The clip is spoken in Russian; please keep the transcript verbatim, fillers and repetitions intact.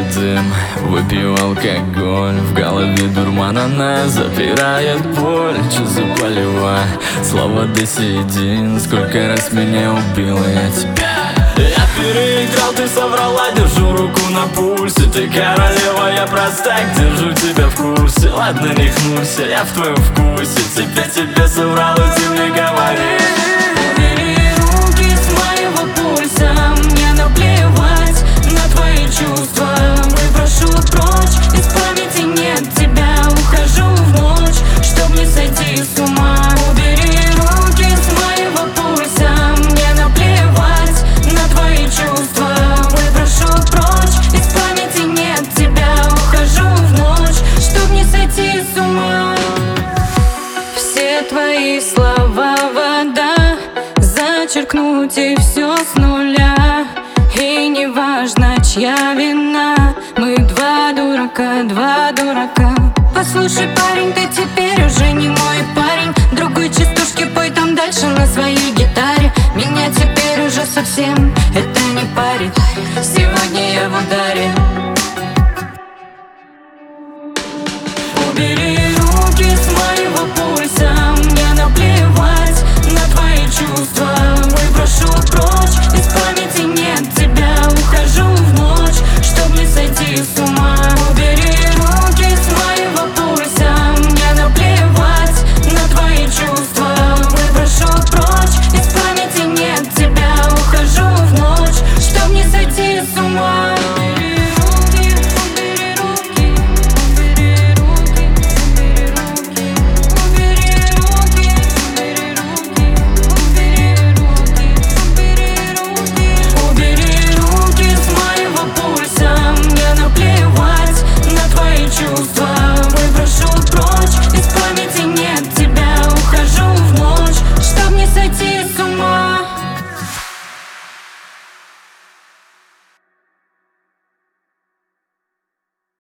дым, выпью алкоголь, в голове дурман, она запирает боль. Че за болева, слово десятин, сколько раз меня убила я тебя. Я переиграл, ты соврала, держу руку на пульсе. Ты королева, я простак, держу тебя в курсе. Ладно, не хмурься, я в твоем вкусе. Теперь тебе соврал, и ты мне говори. Убери руки с моего пульса, мне наплевать на твои чувства. Выпрошу прочь, из памяти нет тебя. Ухожу в ночь, чтоб не сойти с ума. Убери руки с моего пульса, мне наплевать на твои чувства. Выпрошу прочь, из памяти нет тебя. Ухожу в ночь, чтоб не сойти с ума. Все твои слова вода, зачеркнуть и все с нуля. И не важно, чья вина, мы два дурака, два дурака. Послушай, парень, ты теперь